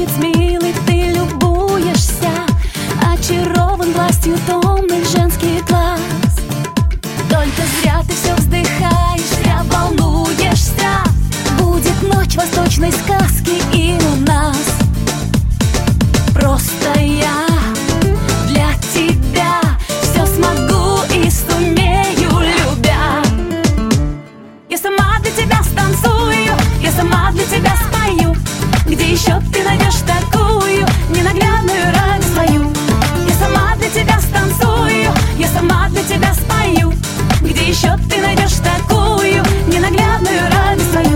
танец милый, ты любуешься, очарован властью томных женских глаз. Только зря ты все вздыхаешь, зря волнуешься. Будет ночь восточной сказки и у нас. Просто я для тебя все смогу и сумею, любя. Я сама для тебя станцую, я сама для тебя спою. Где еще ты найдешь такую ненаглядную радость свою? Я сама для тебя станцую, я сама для тебя спою. Где еще ты найдешь такую ненаглядную радость свою?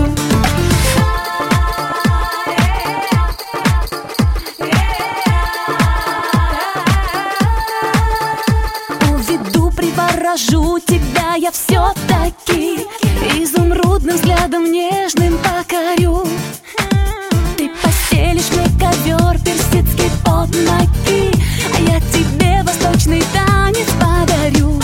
Уведу, приворожу тебя я все-таки, изумрудным взглядом нежным покорю. Ты постелишь мне ковер персидский под ноги, а я тебе восточный танец подарю.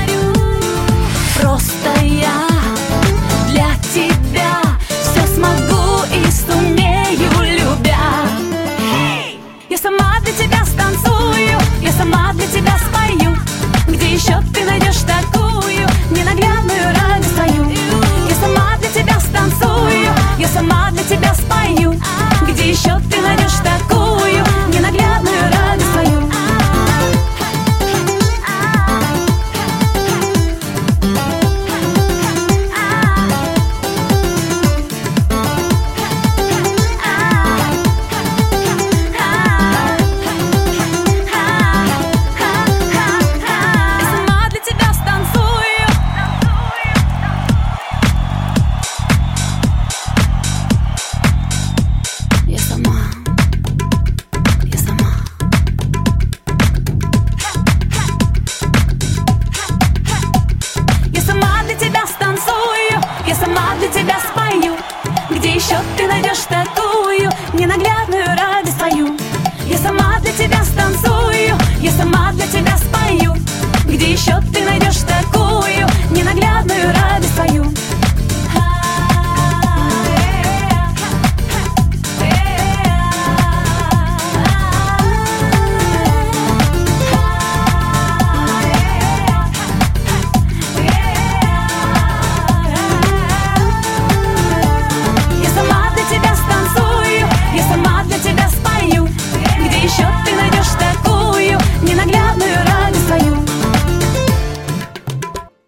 Просто я для тебя все смогу и сумею, любя. Я сама для тебя станцую, я сама для тебя спою. Где еще ты найдешь такую ненаглядную радость свою? Я сама для тебя станцую, я сама для тебя спою. Где еще ты найдешь такую ненаглядную радость свою? Где еще ты найдешь такую ненаглядную радость свою? Я сама для тебя станцую, я сама